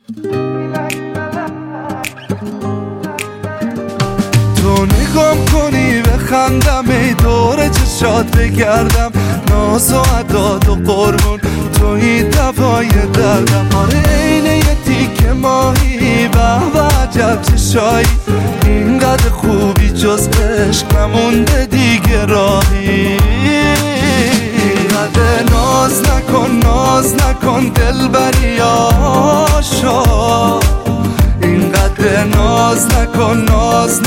تو نگام کنی بخندم، ای دور چشات بگردم، ناز و عداد و قربون توی دوای دردم. آره عین یه تیکه ماهی، به به عجب چشایی، اینقدر خوبی جز عشق نمونده دیگه راهی. اینقدر ناز نکن دلبری آشا، اینقدر ناز نکن